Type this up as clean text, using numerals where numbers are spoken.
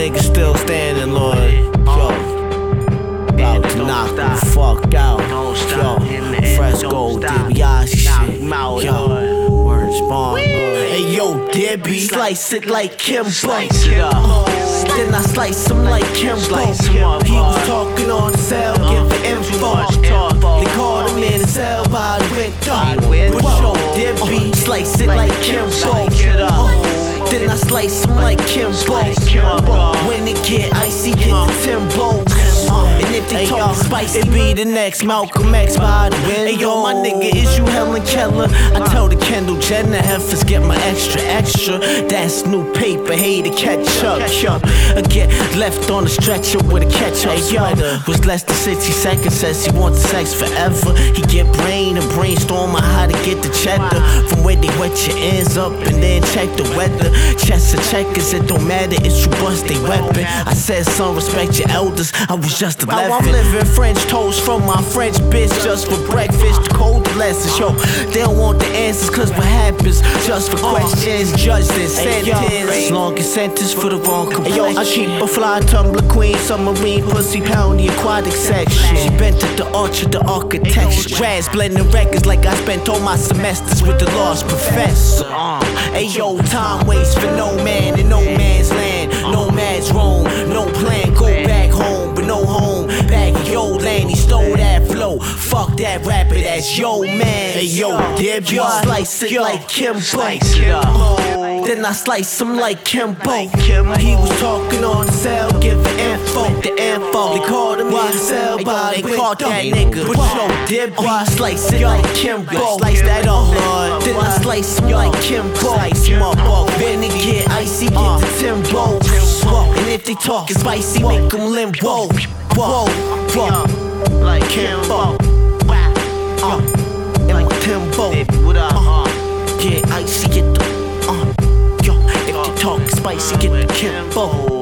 niggas still standing, Lord. Yo, about to knock the fuck out. Yo, Fresco, DiBiase shit. Yo, words bomb. Hey yo, Debbie, slice it like Kimbo. Then I slice him like Kimbo. He was talking on the cell, giving info. They called him in the cell by the window. But yo, Debbie, slice it like Kimbo. Then I slice him like Kimbo. When it get icy, get the Timbo. And if they talk spicy, it be the next Malcolm X by the window. Hey yo, my nigga, is you Helen Keller? I tell the Kendall Jenner heifers get my extra. That's new paper, hey, to catch up. I get left on the stretcher with a catch-up sweater. Was less than 60 seconds, says he wants sex forever. He get brain and brainstorm on how to get the cheddar. From where they wet your ends up and then check the weather. Chess of checkers, it don't matter, it's you bust they weapon. I said, son, respect your elders, I was just 11. I'm living French toast from my French bitch just for breakfast. Cold lessons, yo. They don't want the answers, cause what happens just for questions. Judge this sentence. Longest sentence for the wrong complexion. Yo, I keep a fly tumbler queen, submarine pussy pound the aquatic section. She bent at the arch of the architecture. Jazz blending records like I spent all my semesters with the lost professor. Hey yo, time waits for no man in no man's land. Nomads roam, no plan, go back home, but no home. Back in yo land, he stole that flow. Fuck that rapper, that's yo man. Hey yo, Dib, yo, slice it like Kimbo. Then I slice him like Kimbo. He was talking on the cell, giving info. They called him in the cell by the caught that nigga. But yo, Dib, slice it like Kimbo. Slice that up, Lord. Then I slice him like Kimbo. Slice him up, then it get icy, get the Timbo. And if they talkin' spicy, make them limbo. Whoa, like Kimbo. And my Timbo. Get icy, get the yo, if they talk spicy, get the Kimbo.